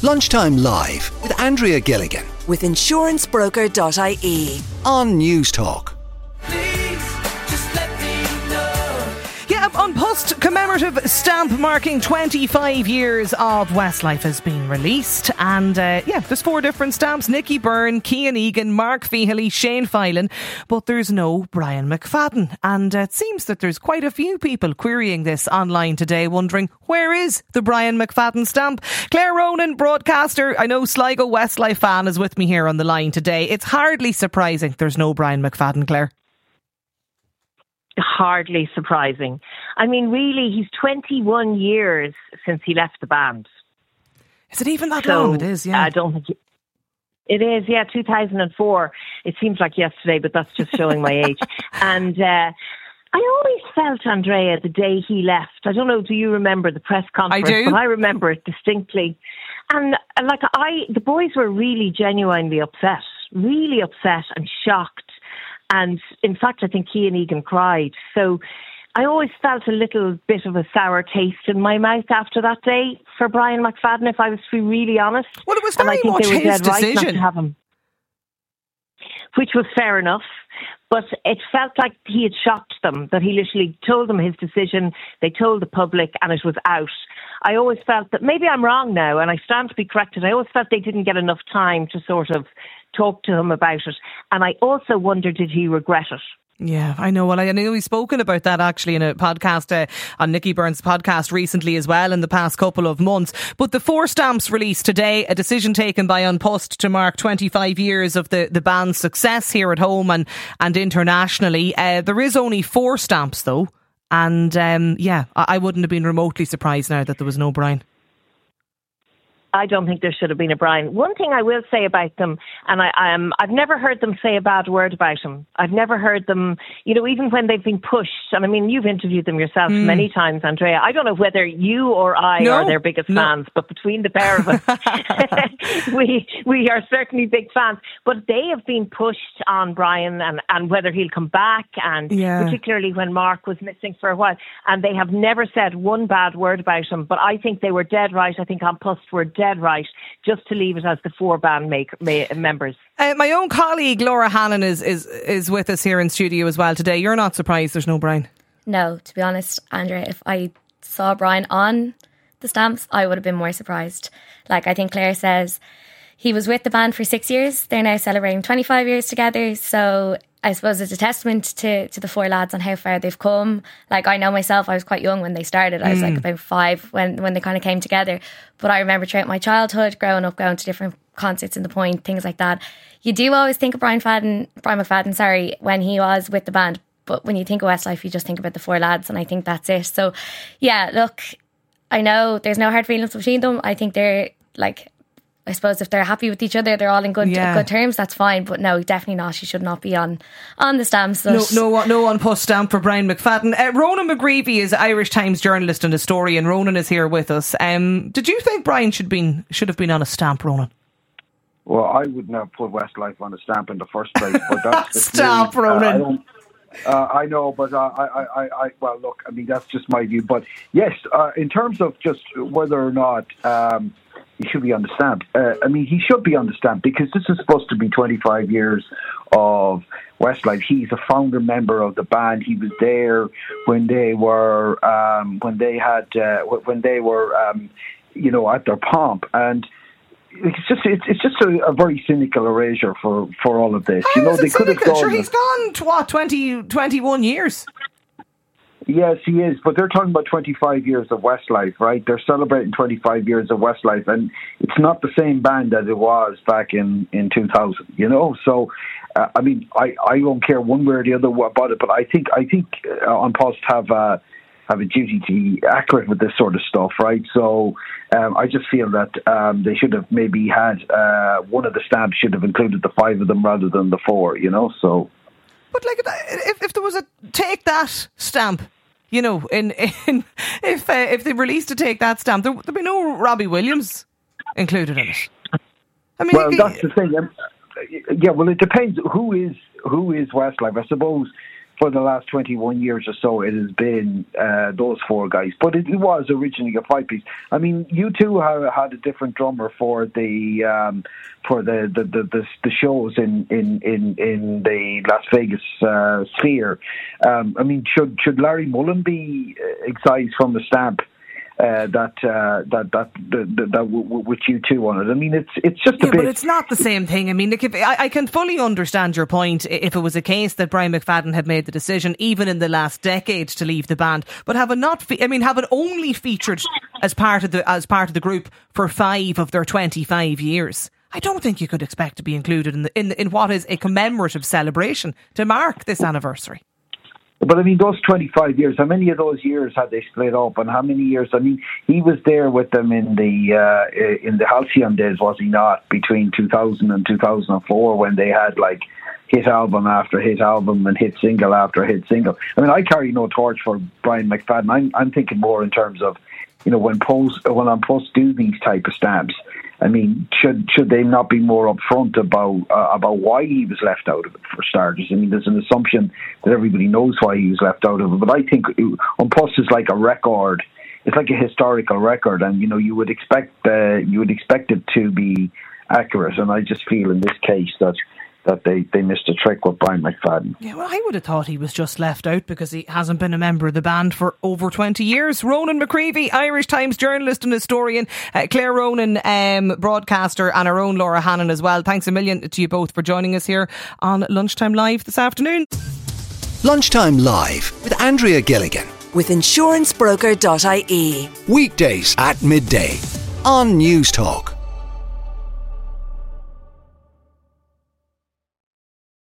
Lunchtime Live with Andrea Gilligan with insurancebroker.ie on News Talk. An Post commemorative stamp marking 25 years of Westlife has been released, and there's 4 different stamps: Nicky Byrne, Cian Egan, Mark Feehily, Shane Filan, but there's no Brian McFadden, and it seems that there's quite a few people querying this online today, wondering where is the Brian McFadden stamp. Claire Ronan, broadcaster, I know Sligo Westlife fan, is with me here on the line today. It's hardly surprising there's no Brian McFadden, Claire. Hardly surprising. I mean, really, he's 21 years since he left the band. Is it even that long? It is, yeah. I don't think it is, yeah, 2004. It seems like yesterday, but that's just showing my age. And I always felt, Andrea, the day he left, I don't know, do you remember the press conference? I do. But I remember it distinctly. And the boys were really genuinely upset and shocked. And in fact, I think Cian Egan cried. So I always felt a little bit of a sour taste in my mouth after that day for Brian McFadden, if I was to be really honest. Well, it was very much his decision. Right not to have him, which was fair enough. But it felt like he had shocked them, that he literally told them his decision, they told the public, and it was out. I always felt that, maybe I'm wrong now, and I stand to be corrected, I always felt they didn't get enough time to sort of talk to him about it. And I also wonder, did he regret it? Yeah, I know. Well, I know we've spoken about that actually in a podcast on Nicky Byrne's podcast recently as well in the past couple of months. But the 4 stamps released today, a decision taken by An Post to mark 25 years of the band's success here at home and internationally. There is only 4 stamps though. And I wouldn't have been remotely surprised now that there was no Brian. I don't think there should have been a Brian. One thing I will say about them, and I've never heard them say a bad word about him. I've never heard them, even when they've been pushed. And I mean, you've interviewed them yourself many times, Andrea. I don't know whether you or I are their biggest fans, but between the pair of us, we are certainly big fans. But they have been pushed on Brian and whether he'll come back, and particularly when Mark was missing for a while. And they have never said one bad word about him. But I think they were dead right. I think An Post were dead right just to leave it as the 4 band members. My own colleague Laura Hannon is with us here in studio as well today. You're not surprised there's no Brian? No, to be honest, Andrea, if I saw Brian on the stamps, I would have been more surprised. Like I think Claire says, he was with the band for 6 years. They're now celebrating 25 years together. So I suppose it's a testament to the 4 lads and how far they've come. Like I know myself, I was quite young when they started. I was like about 5 when they kind of came together. But I remember throughout my childhood, growing up, going to different concerts in the Point, things like that. You do always think of Brian McFadden, when he was with the band. But when you think of Westlife, you just think about the 4 lads, and I think that's it. So yeah, look, I know there's no hard feelings between them. I think they're I suppose if they're happy with each other, they're all in good terms, that's fine. But no, definitely not. She should not be on the stamps. No An Post stamp for Brian McFadden. Ronan McGreevy is Irish Times journalist and historian. Ronan is here with us. Did you think Brian should have been on a stamp, Ronan? Well, I wouldn't have put Westlife on a stamp in the first place. But that's Stop, Ronan. I know, but well, look, I mean, that's just my view. But yes, in terms of just whether or not he should be on the stamp. I mean, he should be on the stamp because this is supposed to be 25 years of Westlife. He's a founder member of the band. He was there when they were at their pomp, and it's just a very cynical erasure for all of this. They could have gone. Sure, he's gone 21 years. Yes, he is, but they're talking about 25 years of Westlife, right? They're celebrating 25 years of Westlife, and it's not the same band as it was back in 2000, So, I mean, I don't care one way or the other about it, but I think An Post have a duty to be accurate with this sort of stuff, right? So, I just feel that they should have maybe had one of the stamps should have included the 5 of them rather than the 4, So. But if there was a take that stamp, if they released a take that stamp, there'd be no Robbie Williams included in it. I mean, that's the thing. Yeah, well, it depends who is Westlife. I suppose for the last 21 years or so, it has been those four guys. But it was originally a five-piece. I mean, U2 had a different drummer for the shows in the Las Vegas Sphere. I mean, should Larry Mullen be excised from the stamp? That with U2 on it. I mean, it's just a bit. But it's not the same thing. I mean, Nick, I can fully understand your point if it was a case that Brian McFadden had made the decision, even in the last decade, to leave the band, but have it only featured as part of the group for 5 of their 25 years. I don't think you could expect to be included in what is a commemorative celebration to mark this anniversary. But I mean, those 25 years, how many of those years had they split up, and how many years? I mean, he was there with them in the Halcyon days, was he not? Between 2000 and 2004, when they had like hit album after hit album and hit single after hit single. I mean, I carry no torch for Brian McFadden. I'm thinking more in terms of, you know, when I'm Post do these type of stamps. I mean, should they not be more upfront about why he was left out of it, for starters? I mean, there's an assumption that everybody knows why he was left out of it, but I think Post is like a record. It's like a historical record, and you know, you would expect it to be accurate. And I just feel in this case that they missed a trick with Brian McFadden. Yeah, well, I would have thought he was just left out because he hasn't been a member of the band for over 20 years. Ronan McCreevy, Irish Times journalist and historian, Claire Ronan, broadcaster, and our own Laura Hannon as well. Thanks a million to you both for joining us here on Lunchtime Live this afternoon. Lunchtime Live with Andrea Gilligan. With insurancebroker.ie. Weekdays at midday on News Talk.